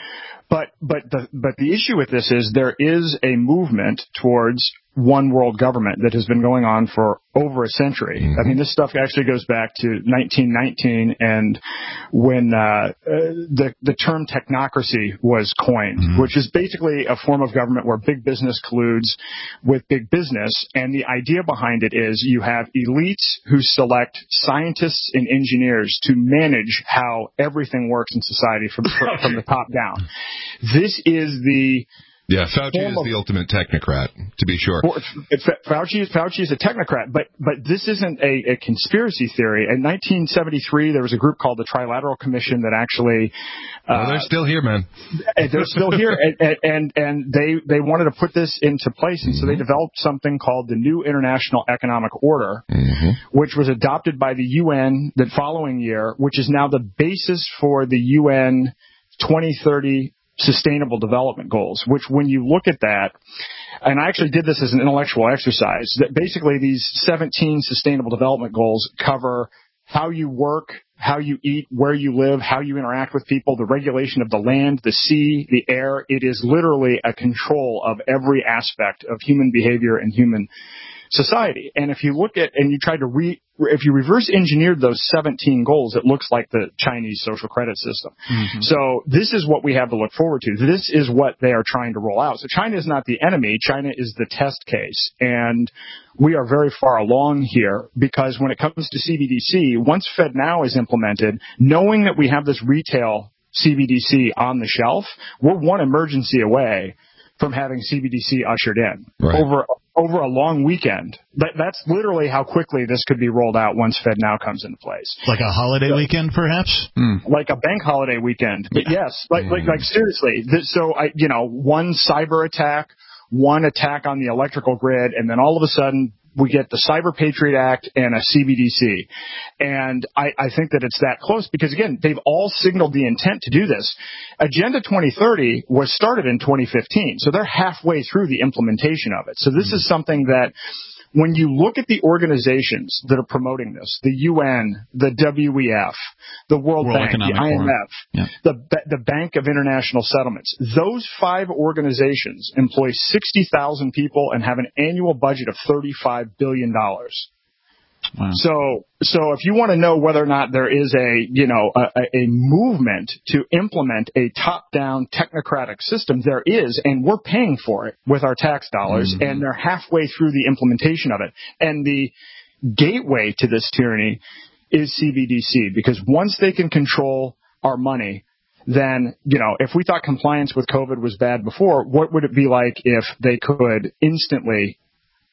But but the but the issue with this is there is a movement towards one world government that has been going on for over a century. Mm-hmm. I mean, this stuff actually goes back to nineteen nineteen, and when uh, the the term technocracy was coined, mm-hmm. which is basically a form of government where big business colludes with big business. And the idea behind it is you have elites who select scientists and engineers to manage how everything works in society from from the top down. This is the Yeah, Fauci is the ultimate technocrat, to be sure. Fauci is Fauci is a technocrat, but but this isn't a, a conspiracy theory. In nineteen seventy-three, there was a group called the Trilateral Commission that actually. Uh, well, they're still here, man. They're still here, and, and and they they wanted to put this into place, and mm-hmm. so they developed something called the New International Economic Order, mm-hmm. which was adopted by the U N the following year, which is now the basis for the U N twenty thirty Sustainable Development Goals, which when you look at that, and I actually did this as an intellectual exercise, that basically these seventeen Sustainable Development Goals cover how you work, how you eat, where you live, how you interact with people, the regulation of the land, the sea, the air. It is literally a control of every aspect of human behavior and human society. And if you look at, and you try to re, if you reverse engineered those seventeen goals, it looks like the Chinese social credit system. Mm-hmm. So this is what we have to look forward to. This is what they are trying to roll out. So China is not the enemy. China is the test case. And we are very far along here because when it comes to C B D C, once FedNow is implemented, knowing that we have this retail C B D C on the shelf, we're one emergency away from having C B D C ushered in right. over over a long weekend. That, that's literally how quickly this could be rolled out once FedNow comes into place. Like a holiday so, weekend, perhaps? Mm. Like a bank holiday weekend. But yes, like, mm. like, like seriously. This, so, I, you know, one cyber attack, one attack on the electrical grid, and then all of a sudden we get the Cyber Patriot Act and a C B D C. And I, I think that it's that close because, again, they've all signaled the intent to do this. Agenda twenty thirty was started in twenty fifteen, so they're halfway through the implementation of it. So this mm-hmm. is something that when you look at the organizations that are promoting this, the U N, the W E F, the World, World Bank, Economic the I M F, yeah. the, the Bank of International Settlements, those five organizations employ sixty thousand people and have an annual budget of thirty-five billion dollars. Wow. So, so if you want to know whether or not there is a, you know, a, a movement to implement a top-down technocratic system, there is, and we're paying for it with our tax dollars, mm-hmm. and they're halfway through the implementation of it. And the gateway to this tyranny is C B D C, because once they can control our money, then, you know, if we thought compliance with COVID was bad before, what would it be like if they could instantly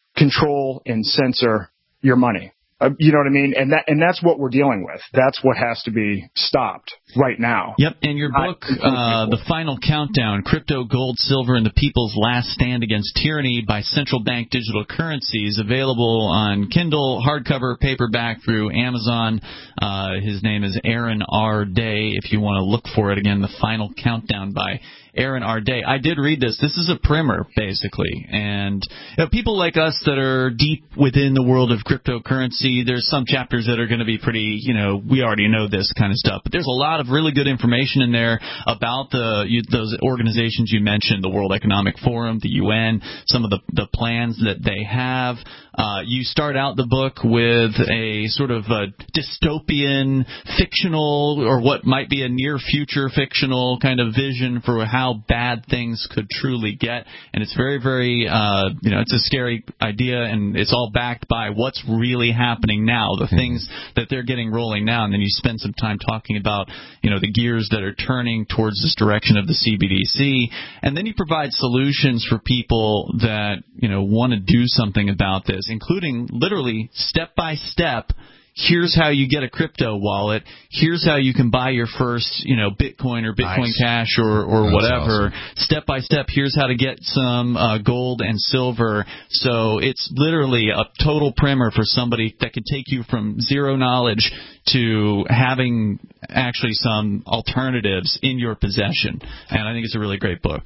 control and censor your money. Uh, you know what I mean? And that and that's what we're dealing with. That's what has to be stopped right now. Yep. And your book, uh, The Final Countdown, Crypto, Gold, Silver, and the People's Last Stand Against Tyranny by Central Bank Digital Currencies, available on Kindle, hardcover, paperback through Amazon. Uh, his name is Aaron R. Day, if you want to look for it. Again, The Final Countdown by Aaron R. Day. I did read this. This is a primer, basically. And you know, people like us that are deep within the world of cryptocurrency, there's some chapters that are going to be pretty, you know, we already know this kind of stuff. But there's a lot of really good information in there about the you, those organizations you mentioned, the World Economic Forum, the U N, some of the, the plans that they have. Uh, you start out the book with a sort of a dystopian, fictional, or what might be a near-future fictional kind of vision for how bad things could truly get. And it's very, very, uh, you know, it's a scary idea, and it's all backed by what's really happening now, the things that they're getting rolling now. And then you spend some time talking about, you know, the gears that are turning towards this direction of the C B D C. And then you provide solutions for people that, you know, want to do something about this, including literally step-by-step, here's how you get a crypto wallet, here's how you can buy your first, you know, Bitcoin or Bitcoin nice. Cash or, or whatever, awesome. Step-by-step, here's how to get some uh, gold and silver. So it's literally a total primer for somebody that could take you from zero knowledge to having actually some alternatives in your possession. And I think it's a really great book.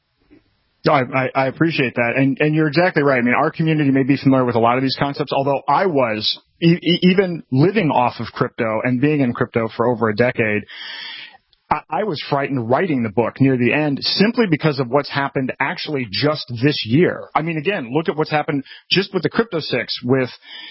I, I, I appreciate that, and and you're exactly right. I mean, our community may be familiar with a lot of these concepts, although I was, e- even living off of crypto and being in crypto for over a decade, I, I was frightened writing the book near the end simply because of what's happened actually just this year. I mean, again, look at what's happened just with the Crypto Six, with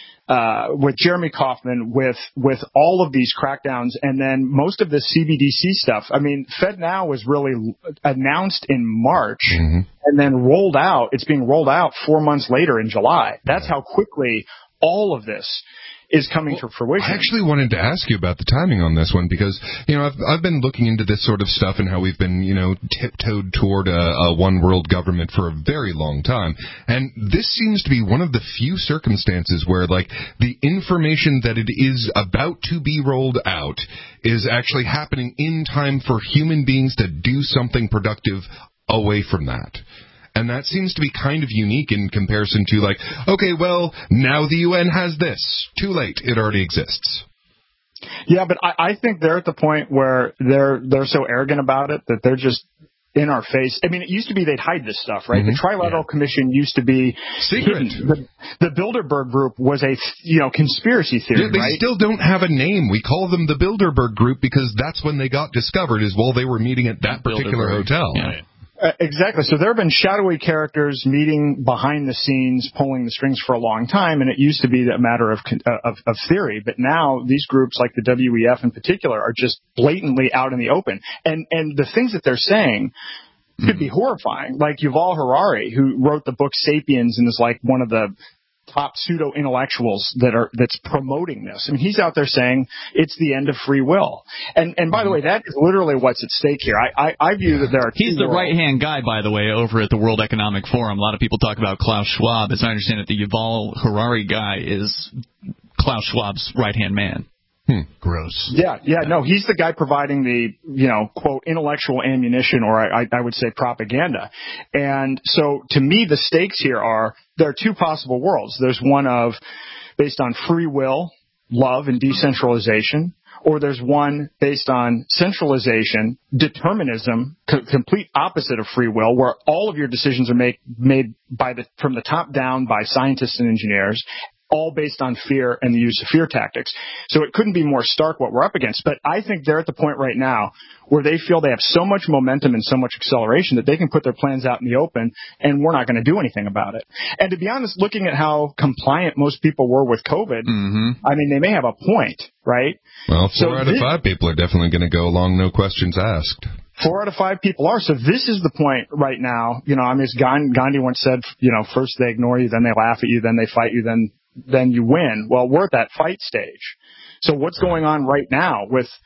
Uh, with Jeremy Kauffman, with with all of these crackdowns, and then most of the C B D C stuff. I mean, FedNow was really announced in March mm-hmm. and then rolled out. It's being rolled out four months later in July. That's how quickly all of this is coming well, to fruition. I actually wanted to ask you about the timing on this one because, you know, I've, I've been looking into this sort of stuff and how we've been, you know, tiptoed toward a, a one world government for a very long time. And this seems to be one of the few circumstances where, like, the information that it is about to be rolled out is actually happening in time for human beings to do something productive away from that. And that seems to be kind of unique in comparison to, like, okay, well, now the U N has this. Too late. It already exists. Yeah, but I, I think they're at the point where they're they're so arrogant about it that they're just in our face. I mean, it used to be they'd hide this stuff, right? Mm-hmm. The Trilateral yeah. Commission used to be secret. The, the Bilderberg Group was a, you know, conspiracy theory, yeah, they right? still don't have a name. We call them the Bilderberg Group because that's when they got discovered, is while they were meeting at that particular Bilderberg. hotel. Yeah. Uh, exactly. So there have been shadowy characters meeting behind the scenes, pulling the strings for a long time, and it used to be a matter of, uh, of of theory. But now these groups, like the W E F in particular, are just blatantly out in the open. And and the things that they're saying could be horrifying. Like Yuval Harari, who wrote the book *Sapiens* and is like one of the top pseudo intellectuals that are that's promoting this. I mean, he's out there saying it's the end of free will. And and by the way, that is literally what's at stake here. I I, I view that there are. He's the right hand guy, by the way, over at the World Economic Forum. A lot of people talk about Klaus Schwab. As I understand it, the Yuval Harari guy is Klaus Schwab's right hand man. Hmm. Gross. Yeah, yeah, no, he's the guy providing the, you know, quote, intellectual ammunition, or I, I would say propaganda. And so to me, the stakes here are, there are two possible worlds. There's one of, based on free will, love, and decentralization, or there's one based on centralization, determinism, co- complete opposite of free will, where all of your decisions are make, made by the, from the top down by scientists and engineers, all based on fear and the use of fear tactics. So it couldn't be more stark what we're up against. But I think they're at the point right now where they feel they have so much momentum and so much acceleration that they can put their plans out in the open, and we're not going to do anything about it. And to be honest, looking at how compliant most people were with COVID, mm-hmm. I mean, they may have a point, right? Well, four so out of this, five people are definitely going to go along, no questions asked. Four out of five people are. So this is the point right now. You know, I mean, as Gandhi once said, you know, first they ignore you, then they laugh at you, then they fight you, then then you win. Well, we're at that fight stage. So what's going on right now with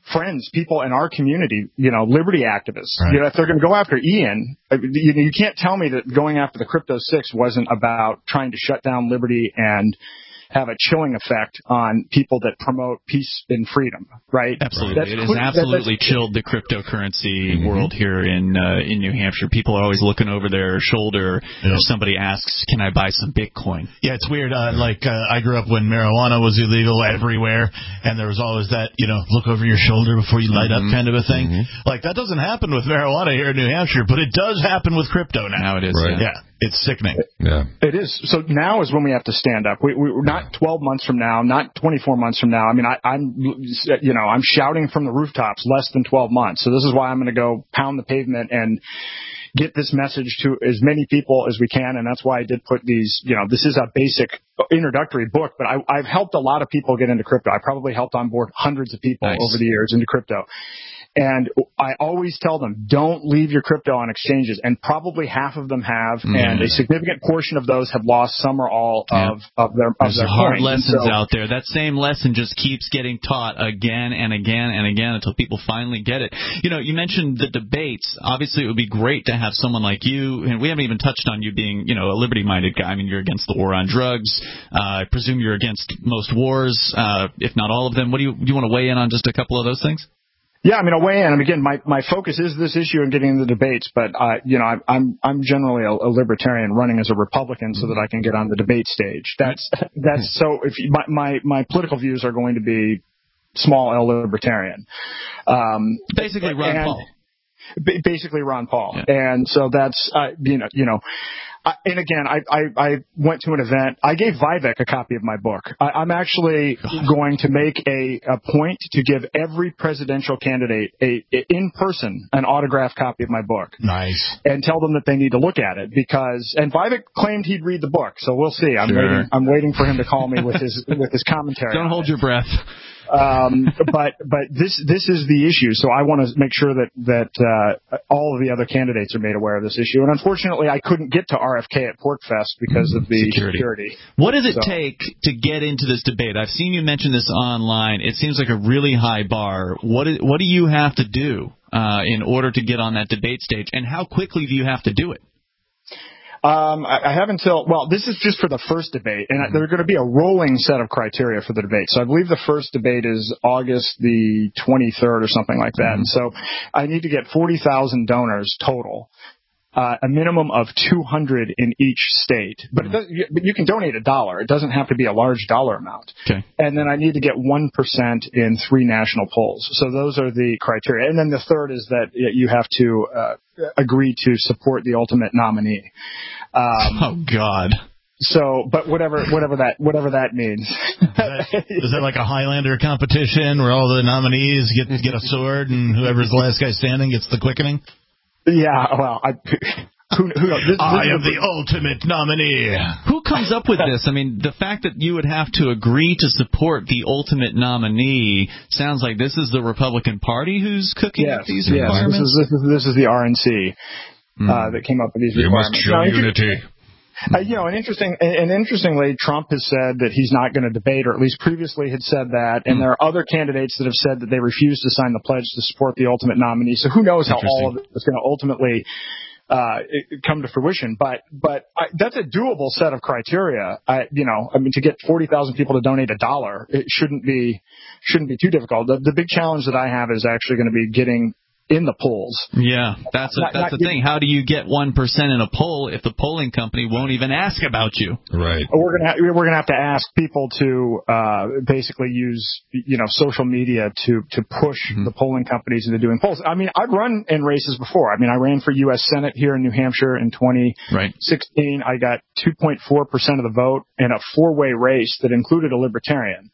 friends, people in our community, you know, liberty activists. Right. You know, if they're going to go after Ian, you, you can't tell me that going after the Crypto Six wasn't about trying to shut down liberty and have a chilling effect on people that promote peace and freedom, right? Absolutely. That's it has clear, absolutely that, chilled the cryptocurrency mm-hmm. world here in uh, in New Hampshire. People are always looking over their shoulder yeah. if somebody asks, can I buy some Bitcoin? Yeah, it's weird. Uh, like, uh, I grew up when marijuana was illegal everywhere, and there was always that, you know, look over your shoulder before you light mm-hmm. up kind of a thing. Mm-hmm. Like, that doesn't happen with marijuana here in New Hampshire, but it does happen with crypto now. Now it is, right. yeah. Yeah. It's sickening. Yeah. It is. So now is when we have to stand up. We, we, we're not twelve months from now, not twenty-four months from now. I mean, I, I'm, you know, I'm shouting from the rooftops less than twelve months. So this is why I'm going to go pound the pavement and get this message to as many people as we can. And that's why I did put these, you know, this is a basic introductory book, but I, I've helped a lot of people get into crypto. I probably helped on board hundreds of people nice. over the years into crypto. And I always tell them, don't leave your crypto on exchanges. And probably half of them have, mm. and a significant portion of those have lost some or all yeah. of, of their, of There's their hard coins. lessons so, out there. That same lesson just keeps getting taught again and again and again until people finally get it. You know, you mentioned the debates. Obviously, it would be great to have someone like you, and we haven't even touched on you being, you know, a liberty-minded guy. I mean, you're against the war on drugs. Uh, I presume you're against most wars, uh, if not all of them. What do you, do you want to weigh in on just a couple of those things? Yeah, I mean, I'll weigh in. And again, my, my focus is this issue and getting in the debates, but, uh, you know, I, I'm, I'm generally a, a libertarian running as a Republican so that I can get on the debate stage. That's, that's so if you, my, my, my political views are going to be small L libertarian. Um, basically Ron and, Paul. Basically Ron Paul. Yeah. And so that's, uh, you know, you know, I, and again, I, I, I went to an event. I gave Vivek a copy of my book. I, I'm actually going to make a, a point to give every presidential candidate a, a in person an autographed copy of my book. Nice. And tell them that they need to look at it because. And Vivek claimed he'd read the book, so we'll see. I'm sure. waiting. I'm waiting for him to call me with his with his commentary. Don't hold it. your breath. Um, but but this this is the issue. So I want to make sure that that uh, all of the other candidates are made aware of this issue. And unfortunately, I couldn't get to R F K at PorcFest because of the security. security. What does it so. take to get into this debate? I've seen you mention this online. It seems like a really high bar. What is, what do you have to do uh, in order to get on that debate stage, and how quickly do you have to do it? Um, I, I have until, well, this is just for the first debate, and mm-hmm. there's going to be a rolling set of criteria for the debate. So I believe the first debate is August the twenty-third or something like that. Mm-hmm. And so I need to get forty thousand donors total. Uh, a minimum of two hundred in each state, but it does, you, you can donate a dollar. It doesn't have to be a large dollar amount. Okay. And then I need to get one percent in three national polls. So those are the criteria. And then the third is that you have to uh, agree to support the ultimate nominee. Um, oh God. So, but whatever, whatever that, whatever that means. Is that, is that like a Highlander competition where all the nominees get get a sword and whoever's the last guy standing gets the quickening? Yeah, well, I, who, who knows? This, I this am the ultimate nominee. Who comes up with this? I mean, the fact that you would have to agree to support the ultimate nominee sounds like this is the Republican Party who's cooking yes, up these yes, requirements? This is, this is, this is the R N C mm. uh, that came up with these you requirements. You must show now, unity. Uh, you know, and interesting, and interestingly, Trump has said that he's not going to debate, or at least previously had said that. And mm. there are other candidates that have said that they refuse to sign the pledge to support the ultimate nominee. So who knows how all of it is going to ultimately uh, come to fruition? But but I, that's a doable set of criteria. I, you know, I mean, to get forty thousand people to donate a dollar, it shouldn't be shouldn't be too difficult. The, the big challenge that I have is actually going to be getting in the polls. Yeah, that's a, not, that's not the thing. How do you get one percent in a poll if the polling company won't even ask about you? Right. We're gonna ha- we're gonna have to ask people to uh, basically use you know social media to to push mm-hmm. the polling companies into doing polls. I mean, I've run in races before. I mean, I ran for U S Senate here in New Hampshire in twenty sixteen. Right. I got two point four percent of the vote in a four-way race that included a libertarian.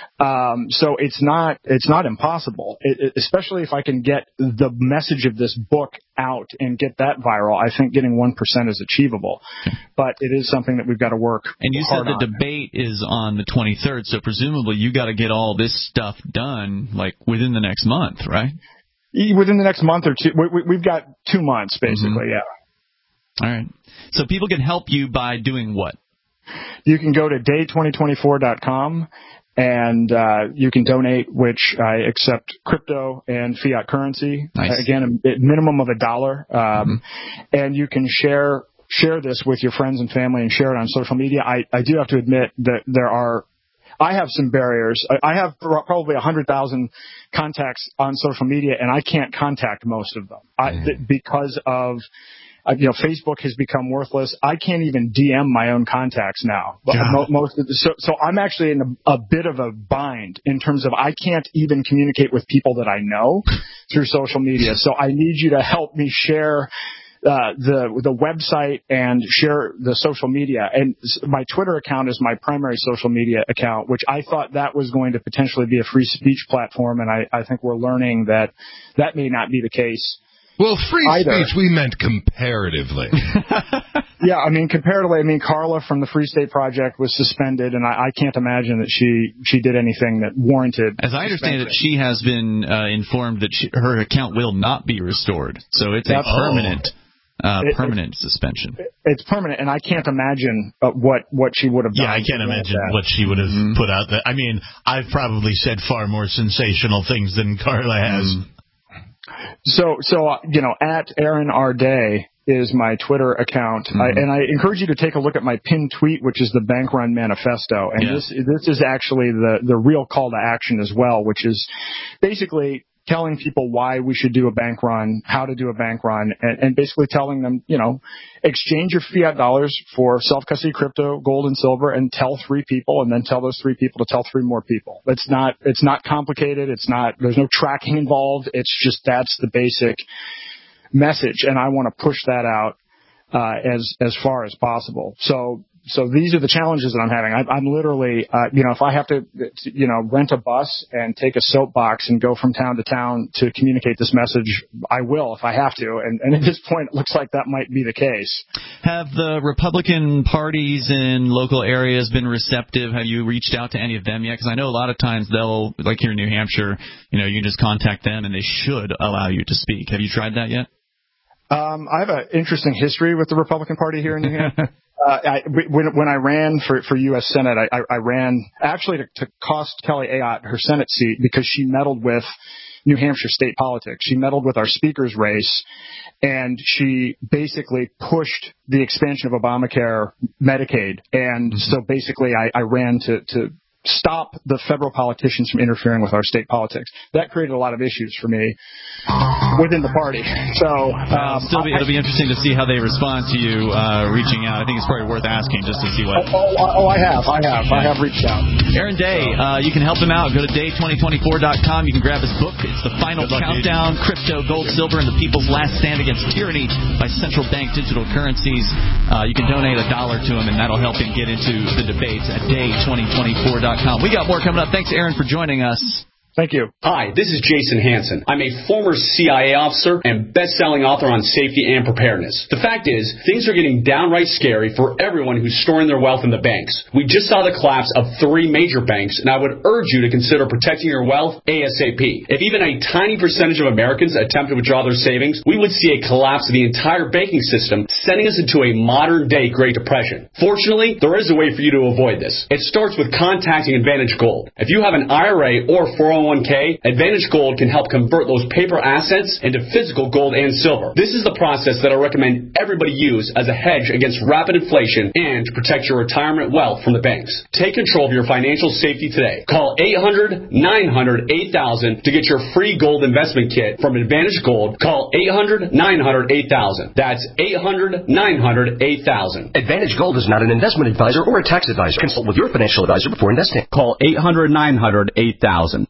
Um, so it's not it's not impossible, it, it, especially if I can get the message of this book out and get that viral. I think getting one percent is achievable, but it is something that we've got to work And you hard said the on. debate is on the twenty-third, so presumably you got to get all this stuff done like within the next month, right? Within the next month or two. We, we, we've got two months, basically, mm-hmm. yeah. All right. So people can help you by doing what? You can go to day twenty twenty-four dot com. and uh, you can donate, which I accept crypto and fiat currency. Nice. Again, a minimum of a dollar, um, mm-hmm. and you can share share this with your friends and family and share it on social media. I, I do have to admit that there are. I have some barriers. I have probably one hundred thousand contacts on social media, and I can't contact most of them I, th- because of, uh, you know, Facebook has become worthless. I can't even D M my own contacts now. Yeah. Most of the, so, so I'm actually in a, a bit of a bind in terms of I can't even communicate with people that I know through social media. So I need you to help me share Uh, the the website and share the social media. And my Twitter account is my primary social media account, which I thought that was going to potentially be a free speech platform, and I, I think we're learning that that may not be the case. Well, free either. speech, we meant comparatively. Yeah, I mean, comparatively, I mean, Carla from the Free State Project was suspended, and I, I can't imagine that she, she did anything that warranted. As I understand it, she has been uh, informed that she, her account will not be restored, so it's That's, a permanent... Oh. Uh, it, permanent it, suspension. It's permanent, and I can't imagine uh, what what she would have done. Yeah, I can't imagine what she would have mm-hmm. put out there. I mean, I've probably said far more sensational things than Carla has. Mm. So, so uh, you know, at Aaron R. Day is my Twitter account, mm-hmm. I, and I encourage you to take a look at my pinned tweet, which is the Bank Run Manifesto, and yeah. this this is actually the the real call to action as well, which is basically telling people why we should do a bank run, how to do a bank run, and, and basically telling them, you know, exchange your fiat dollars for self-custody crypto, gold, and silver, and tell three people, and then tell those three people to tell three more people. It's not, it's not complicated. It's not, there's no tracking involved. It's just that's the basic message, and I want to push that out uh, as as far as possible. So. So these are the challenges that I'm having. I, I'm literally, uh, you know, if I have to, you know, rent a bus and take a soapbox and go from town to town to communicate this message, I will if I have to. And, and at this point, it looks like that might be the case. Have the Republican parties in local areas been receptive? Have you reached out to any of them yet? Because I know a lot of times they'll, like here in New Hampshire, you know, you just contact them and they should allow you to speak. Have you tried that yet? Um, I have an interesting history with the Republican Party here in New Hampshire. Uh, I, when, when I ran for, for U S Senate, I, I ran actually to, to cost Kelly Ayotte her Senate seat because she meddled with New Hampshire state politics. She meddled with our speaker's race, and she basically pushed the expansion of Obamacare, Medicaid. And so basically I, I ran to, to stop the federal politicians from interfering with our state politics. That created a lot of issues for me within the party. So um, Still be, it'll be interesting to see how they respond to you uh, reaching out. I think it's probably worth asking just to see what. Oh, oh, oh I have. I have. I have reached out. Aaron Day, uh, you can help him out. Go to day twenty twenty-four dot com. You can grab his book. It's The Final luck, Countdown, dude. Crypto, Gold, Silver, and the People's Last Stand Against Tyranny by Central Bank Digital Currencies. Uh, you can donate a dollar to him, and that'll help him get into the debates at day twenty twenty-four dot com. We got more coming up. Thanks, Aaron, for joining us. Thank you. Hi, this is Jason Hansen. I'm a former C I A officer and best-selling author on safety and preparedness. The fact is, things are getting downright scary for everyone who's storing their wealth in the banks. We just saw the collapse of three major banks, and I would urge you to consider protecting your wealth ASAP. If even a tiny percentage of Americans attempt to withdraw their savings, we would see a collapse of the entire banking system, sending us into a modern-day Great Depression. Fortunately, there is a way for you to avoid this. It starts with contacting Advantage Gold. If you have an I R A or four oh one k, Advantage Gold can help convert those paper assets into physical gold and silver. This is the process that I recommend everybody use as a hedge against rapid inflation and to protect your retirement wealth from the banks. Take control of your financial safety today. Call eight hundred, nine hundred, eight thousand to get your free gold investment kit from Advantage Gold. Call eight hundred, nine hundred, eight thousand. That's eight hundred, nine hundred, eight thousand. Advantage Gold is not an investment advisor or a tax advisor. Consult with your financial advisor before investing. Call eight hundred, nine hundred, eight thousand.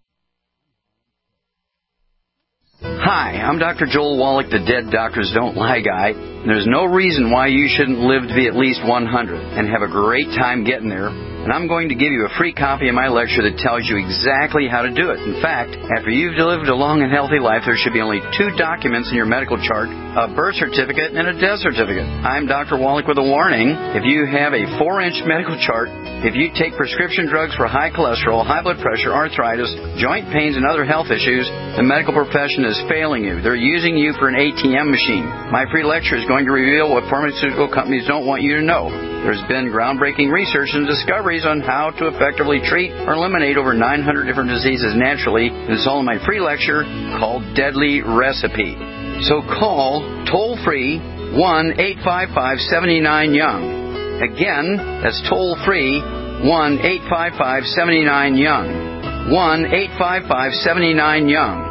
Hi, I'm Doctor Joel Wallach, the Dead Doctors Don't Lie guy. There's no reason why you shouldn't live to be at least one hundred and have a great time getting there. And I'm going to give you a free copy of my lecture that tells you exactly how to do it. In fact, after you've lived a long and healthy life, there should be only two documents in your medical chart, a birth certificate and a death certificate. I'm Doctor Wallach with a warning. If you have a four-inch medical chart, if you take prescription drugs for high cholesterol, high blood pressure, arthritis, joint pains, and other health issues, the medical profession is failing you. They're using you for an A T M machine. My free lecture is going going to reveal what pharmaceutical companies don't want you to know. There's been groundbreaking research and discoveries on how to effectively treat or eliminate over nine hundred different diseases naturally. It's all in my free lecture called Deadly Recipe. So call toll-free one eight five five, seven nine, young. Again, that's toll-free one eight five five, seven nine, young. one eight five five, seven nine, young.